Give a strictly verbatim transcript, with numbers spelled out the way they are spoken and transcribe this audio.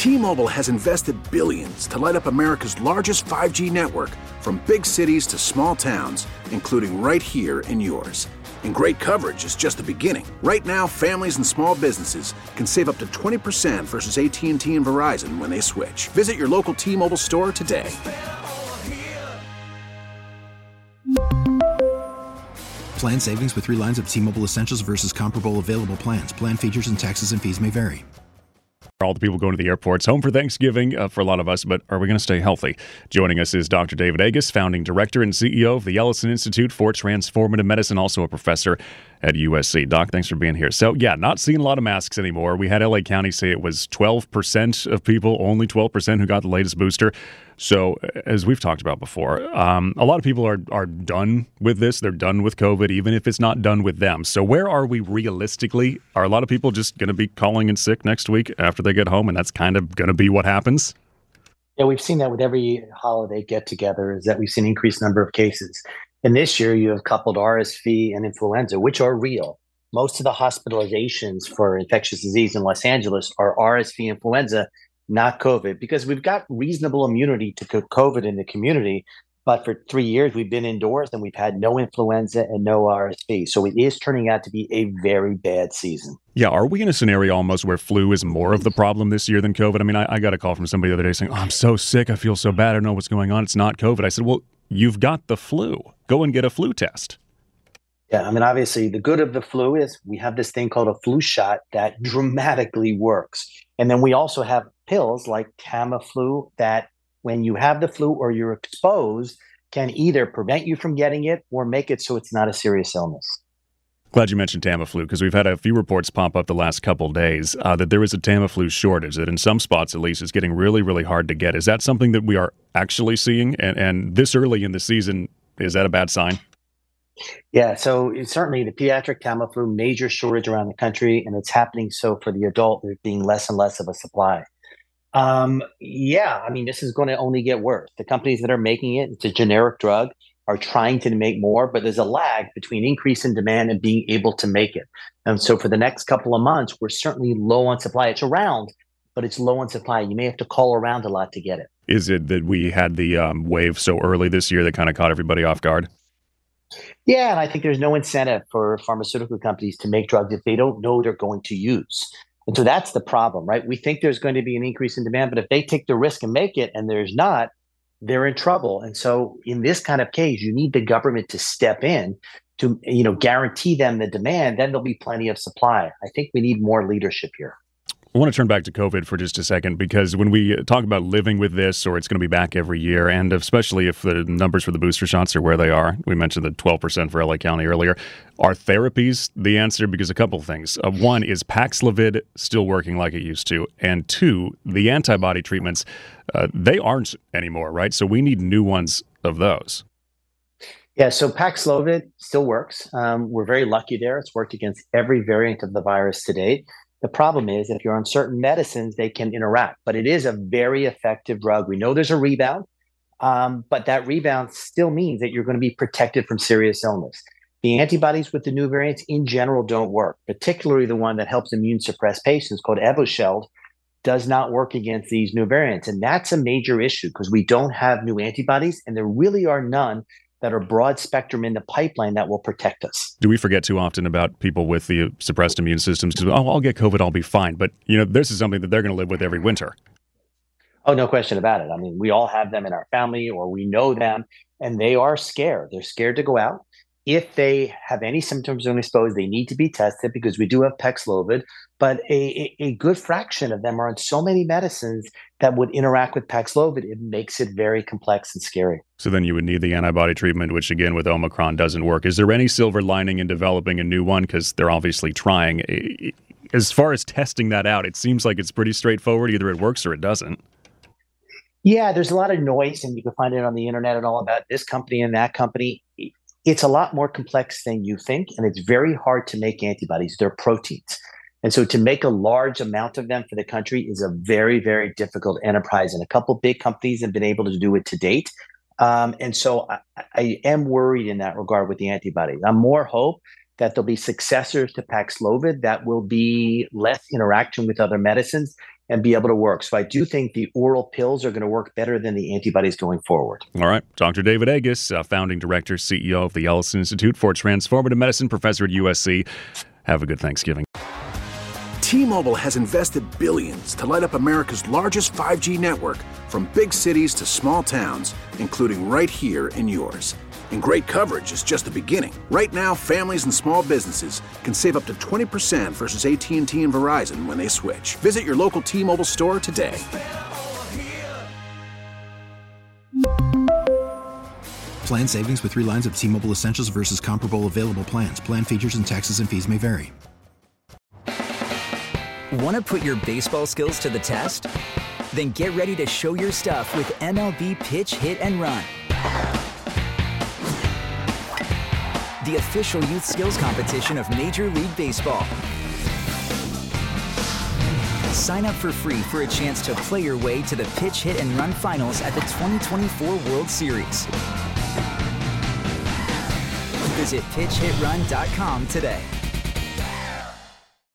T-Mobile has invested billions to light up America's largest five G network, from big cities to small towns, including right here in yours. And great coverage is just the beginning. Right now, families and small businesses can save up to twenty percent versus A T and T and Verizon when they switch. Visit your local T-Mobile store today. Plan savings with three lines of T-Mobile Essentials versus comparable available plans. Plan features and taxes and fees may vary. All the people going to the airports, home for Thanksgiving uh, for a lot of us, but are we going to stay healthy? Joining us is Doctor David Agus, founding director and C E O of the Ellison Institute for Transformative Medicine, also a professor at U S C. Doc, thanks for being here. So, yeah, not seeing a lot of masks anymore. We had L A County say it was twelve percent of people, only twelve percent who got the latest booster. So, as we've talked about before, um, a lot of people are are done with this. They're done with COVID, even if it's not done with them. So where are we realistically? Are a lot of people just going to be calling in sick next week after they get home, and that's kind of going to be what happens? Yeah, we've seen that with every holiday get-together, is that we've seen increased number of cases. And this year, you have coupled R S V and influenza, which are real. Most of the hospitalizations for infectious disease in Los Angeles are R S V influenza, not COVID, because we've got reasonable immunity to COVID in the community. But for three years, we've been indoors and we've had no influenza and no R S V. So it is turning out to be a very bad season. Yeah, are we in a scenario almost where flu is more of the problem this year than COVID? I mean, I, I got a call from somebody the other day saying, oh, I'm so sick. I feel so bad. I don't know what's going on. It's not COVID. I said, well, you've got the flu. Go and get a flu test. Yeah, I mean, obviously, the good of the flu is we have this thing called a flu shot that dramatically works. And then we also have pills like Tamiflu that when you have the flu or you're exposed can either prevent you from getting it or make it so it's not a serious illness. Glad you mentioned Tamiflu, because we've had a few reports pop up the last couple days uh, that there is a Tamiflu shortage, that in some spots at least is getting really, really hard to get. Is that something that we are actually seeing? And, and this early in the season, is that a bad sign? Yeah, so it's certainly the pediatric Tamiflu, major shortage around the country, and it's happening so for the adult, there's being less and less of a supply. Um, yeah, I mean, this is going to only get worse. The companies that are making it, it's a generic drug, are trying to make more, but there's a lag between increase in demand and being able to make it. And so for the next couple of months, we're certainly low on supply. It's around, but it's low on supply. You may have to call around a lot to get it. Is it that we had the um, wave so early this year that kind of caught everybody off guard? Yeah, and I think there's no incentive for pharmaceutical companies to make drugs that they don't know they're going to use. And so that's the problem, right? We think there's going to be an increase in demand, but if they take the risk and make it and there's not, they're in trouble. And so in this kind of case, you need the government to step in to, you know, guarantee them the demand, then there'll be plenty of supply. I think we need more leadership here. I want to turn back to COVID for just a second, because when we talk about living with this, or it's going to be back every year, and especially if the numbers for the booster shots are where they are, we mentioned the twelve percent for L A County earlier, are therapies the answer? Because a couple of things. Uh, one, is Paxlovid still working like it used to? And two, the antibody treatments, uh, they aren't anymore, right? So we need new ones of those. Yeah, so Paxlovid still works. Um, we're very lucky there. It's worked against every variant of the virus to date. The problem is if you're on certain medicines, they can interact, but it is a very effective drug. We know there's a rebound, um, but that rebound still means that you're going to be protected from serious illness. The antibodies with the new variants in general don't work, particularly the one that helps immune suppress patients called Evusheld does not work against these new variants. And that's a major issue because we don't have new antibodies and there really are none that are broad spectrum in the pipeline that will protect us. Do we forget too often about people with the suppressed immune systems? Because, oh, I'll get COVID, I'll be fine. But, you know, this is something that they're going to live with every winter. Oh, no question about it. I mean, we all have them in our family or we know them, and they are scared. They're scared to go out. If they have any symptoms of exposed, they need to be tested because we do have Paxlovid, but a, a, a good fraction of them are on so many medicines that would interact with Paxlovid. It makes it very complex and scary. So then you would need the antibody treatment, which again with Omicron doesn't work. Is there any silver lining in developing a new one? Because they're obviously trying. As far as testing that out, it seems like it's pretty straightforward. Either it works or it doesn't. Yeah, there's a lot of noise, and you can find it on the internet and all about this company and that company. It's a lot more complex than you think, and it's very hard to make antibodies. They're proteins. And so to make a large amount of them for the country is a very, very difficult enterprise. And a couple big companies have been able to do it to date. Um, and so I, I am worried in that regard with the antibodies. I'm more hope that there'll be successors to Paxlovid that will be less interaction with other medicines and be able to work. So I do think the oral pills are going to work better than the antibodies going forward. All right. Doctor David Agus, uh, founding director, C E O of the Ellison Institute for Transformative Medicine, professor at U S C. Have a good Thanksgiving. T-Mobile has invested billions to light up America's largest five G network, from big cities to small towns, including right here in yours. And great coverage is just the beginning. Right now, families and small businesses can save up to twenty percent versus A T and T and Verizon when they switch. Visit your local T-Mobile store today. Plan savings with three lines of T-Mobile Essentials versus comparable available plans. Plan features and taxes and fees may vary. Want to put your baseball skills to the test? Then get ready to show your stuff with M L B Pitch, Hit, and Run. The official youth skills competition of Major League Baseball. Sign up for free for a chance to play your way to the Pitch, Hit, and Run finals at the twenty twenty-four World Series. Visit pitch hit run dot com today.